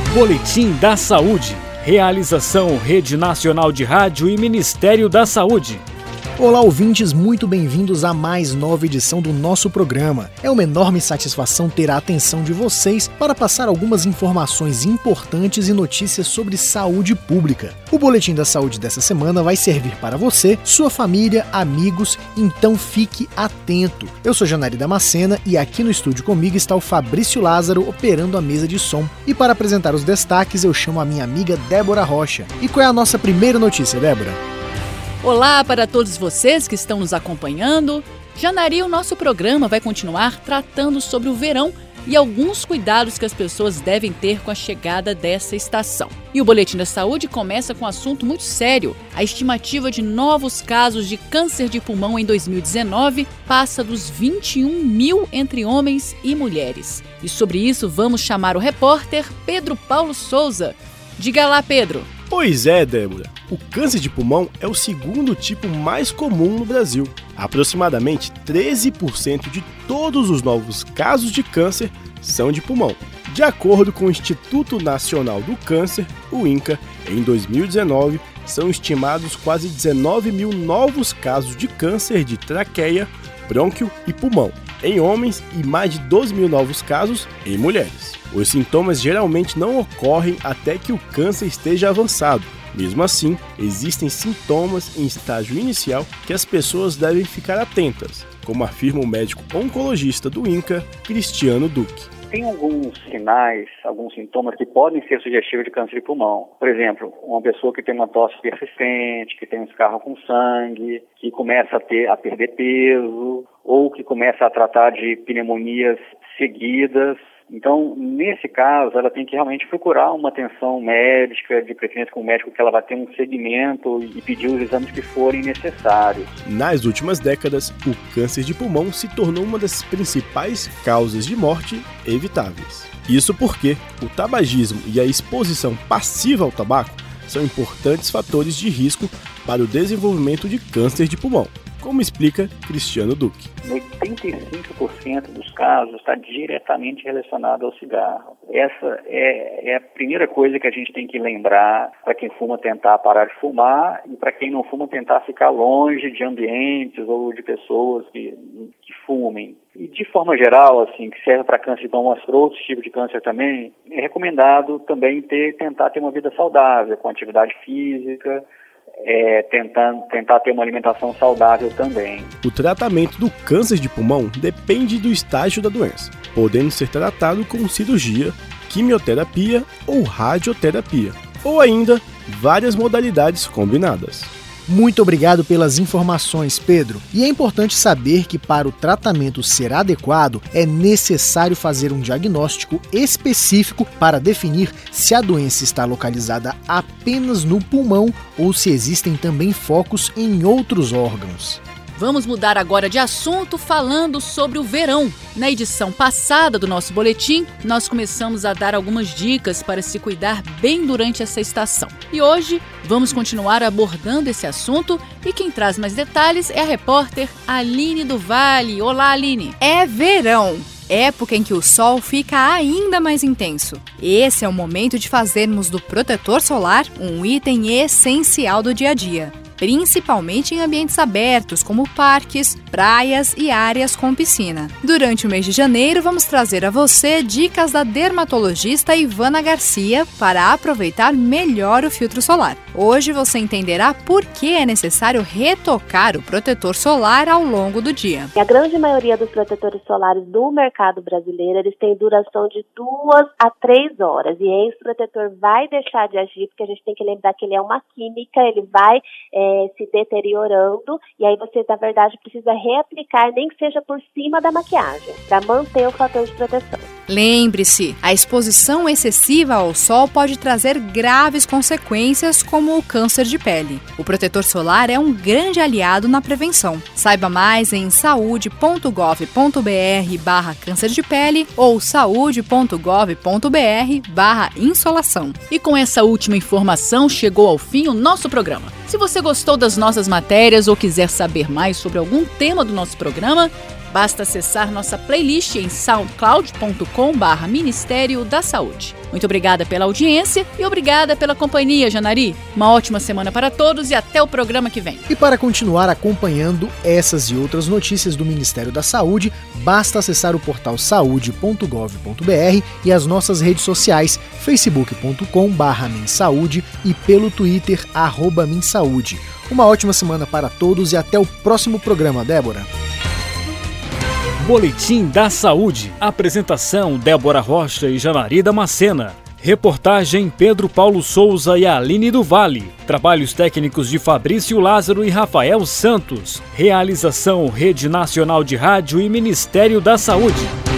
Boletim da Saúde. Realização Rede Nacional de Rádio e Ministério da Saúde. Olá, ouvintes, muito bem-vindos a mais nova edição do nosso programa. É uma enorme satisfação ter a atenção de vocês para passar algumas informações importantes e notícias sobre saúde pública. O Boletim da Saúde dessa semana vai servir para você, sua família, amigos, então fique atento. Eu sou Janari Damascena e aqui no estúdio comigo está o Fabrício Lázaro operando a mesa de som. E para apresentar os destaques eu chamo a minha amiga Débora Rocha. E qual é a nossa primeira notícia, Débora? Olá para todos vocês que estão nos acompanhando. Janari, o nosso programa vai continuar tratando sobre o verão e alguns cuidados que as pessoas devem ter com a chegada dessa estação. E o Boletim da Saúde começa com um assunto muito sério. A estimativa de novos casos de câncer de pulmão em 2019 passa dos 21 mil entre homens e mulheres. E sobre isso vamos chamar o repórter Pedro Paulo Souza. Diga lá, Pedro. Pois é, Débora. O câncer de pulmão é o segundo tipo mais comum no Brasil. Aproximadamente 13% de todos os novos casos de câncer são de pulmão. De acordo com o Instituto Nacional do Câncer, o INCA, em 2019, são estimados quase 19 mil novos casos de câncer de traqueia, brônquio e pulmão em homens e mais de 12 mil novos casos em mulheres. Os sintomas geralmente não ocorrem até que o câncer esteja avançado. Mesmo assim, existem sintomas em estágio inicial que as pessoas devem ficar atentas, como afirma o médico oncologista do INCA, Cristiano Duque. Tem alguns sinais, alguns sintomas que podem ser sugestivos de câncer de pulmão. Por exemplo, uma pessoa que tem uma tosse persistente, que tem um escarro com sangue, que começa a perder peso, ou que começa a tratar de pneumonias seguidas. Então, nesse caso, ela tem que realmente procurar uma atenção médica, de preferência com o médico que ela vai ter um segmento e pedir os exames que forem necessários. Nas últimas décadas, o câncer de pulmão se tornou uma das principais causas de morte evitáveis. Isso porque o tabagismo e a exposição passiva ao tabaco são importantes fatores de risco para o desenvolvimento de câncer de pulmão, como explica Cristiano Duque. 85% dos casos está diretamente relacionado ao cigarro. Essa é a primeira coisa que a gente tem que lembrar para quem fuma tentar parar de fumar e para quem não fuma tentar ficar longe de ambientes ou de pessoas que fumem. E de forma geral, assim, que serve para câncer de pulmão, mas para outros tipos de câncer também, é recomendado também tentar ter uma vida saudável, com atividade física, tentar ter uma alimentação saudável também. O tratamento do câncer de pulmão depende do estágio da doença, podendo ser tratado com cirurgia, quimioterapia ou radioterapia, ou ainda várias modalidades combinadas. Muito obrigado pelas informações, Pedro. E é importante saber que para o tratamento ser adequado, é necessário fazer um diagnóstico específico para definir se a doença está localizada apenas no pulmão ou se existem também focos em outros órgãos. Vamos mudar agora de assunto falando sobre o verão. Na edição passada do nosso boletim, nós começamos a dar algumas dicas para se cuidar bem durante essa estação. E hoje vamos continuar abordando esse assunto e quem traz mais detalhes é a repórter Aline do Vale. Olá, Aline! É verão! Época em que o sol fica ainda mais intenso. Esse é o momento de fazermos do protetor solar um item essencial do dia a dia, principalmente em ambientes abertos, como parques, praias e áreas com piscina. Durante o mês de janeiro, vamos trazer a você dicas da dermatologista Ivana Garcia para aproveitar melhor o filtro solar. Hoje você entenderá por que é necessário retocar o protetor solar ao longo do dia. A grande maioria dos protetores solares do mercado brasileiro, eles têm duração de 2 a 3 horas. E aí esse protetor vai deixar de agir, porque a gente tem que lembrar que ele é uma química, ele vai se deteriorando, e aí você, na verdade, precisa reaplicar, nem que seja por cima da maquiagem, para manter o fator de proteção. Lembre-se, a exposição excessiva ao sol pode trazer graves consequências, como o câncer de pele. O protetor solar é um grande aliado na prevenção. Saiba mais em saude.gov.br/câncer de pele ou saude.gov.br/insolação. E com essa última informação, chegou ao fim o nosso programa. Se você gostou das nossas matérias ou quiser saber mais sobre algum tema do nosso programa, Basta acessar nossa playlist em soundcloud.com/Ministério da Saúde. Muito obrigada pela audiência e obrigada pela companhia, Janari. Uma ótima semana para todos e até o programa que vem. E para continuar acompanhando essas e outras notícias do Ministério da Saúde, basta acessar o portal saude.gov.br e as nossas redes sociais, facebook.com/MinSaúde e pelo Twitter @MinSaúde. Uma ótima semana para todos e até o próximo programa, Débora. Boletim da Saúde. Apresentação: Débora Rocha e Janari Damascena. Reportagem: Pedro Paulo Souza e Aline do Vale. Trabalhos técnicos de Fabrício Lázaro e Rafael Santos. Realização: Rede Nacional de Rádio e Ministério da Saúde.